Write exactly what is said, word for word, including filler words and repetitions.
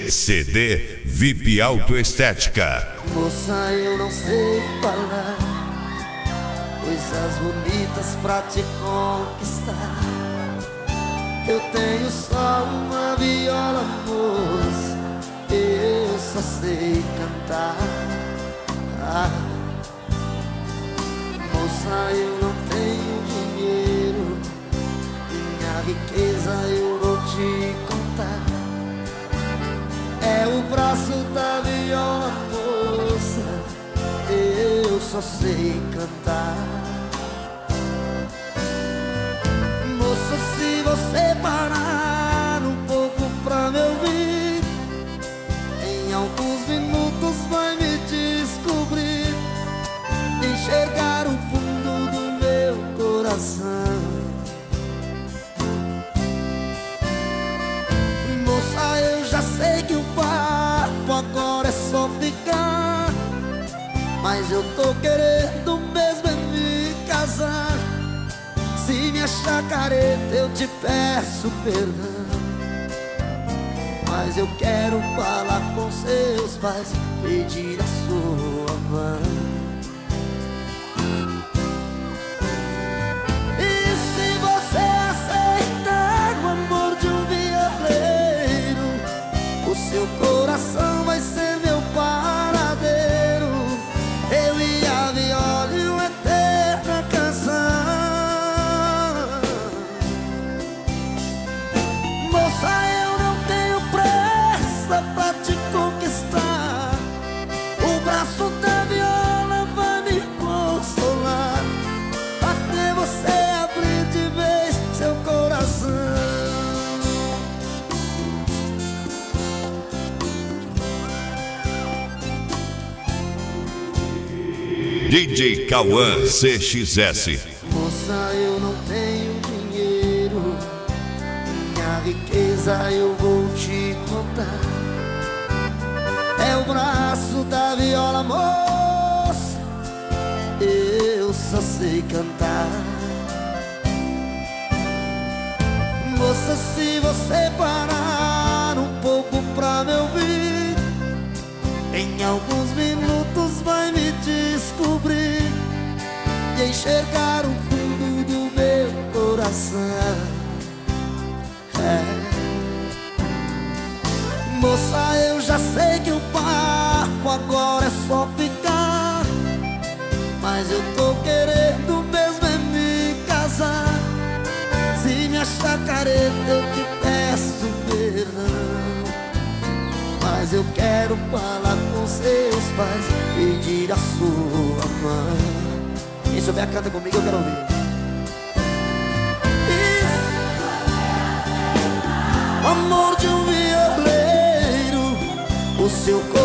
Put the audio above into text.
C D V I P Autoestética. Moça, eu não sei falar coisas bonitas pra te conquistar. Eu tenho só uma viola, moça, eu só sei cantar. Ah, moça, eu não tenho dinheiro, minha riqueza eu vou te contar. É o braço da viola, moça, eu só sei cantar. Moça, se você parar um pouco pra me ouvir, em alguns minutos vai me descobrir, enxergar o fundo do meu coração. Moça, eu já sei que o papo agora é só ficar, mas eu tô querendo mesmo é me casar. Se me achar careta eu te peço perdão, mas eu quero falar com seus pais, pedir a sua mão. E se você aceitar o amor de um violeiro, o seu coração vai ser meu paradeiro. Eu e a viola e uma eterna canção. Moça, eu não tenho pressa pra te conquistar, o braço da viola vai me consolar, até você abrir de vez seu coração. D J Cauã C X S. Moça, eu não tenho dinheiro, minha riqueza eu vou te contar. É o braço da viola, moça, eu só sei cantar. Moça, se você parar um pouco pra me ouvir, em alguns minutos vai me descobrir e enxergar o fundo do meu coração. É. Moça, eu já sei que o papo agora é só ficar, mas eu tô querendo mesmo é me casar. Se me achar careta eu te peço perdão, mas eu quero falar com seus pais, pedir a sua mão. Quem souber canta comigo, eu quero ouvir. Isso. Amor de um violeiro, o seu coração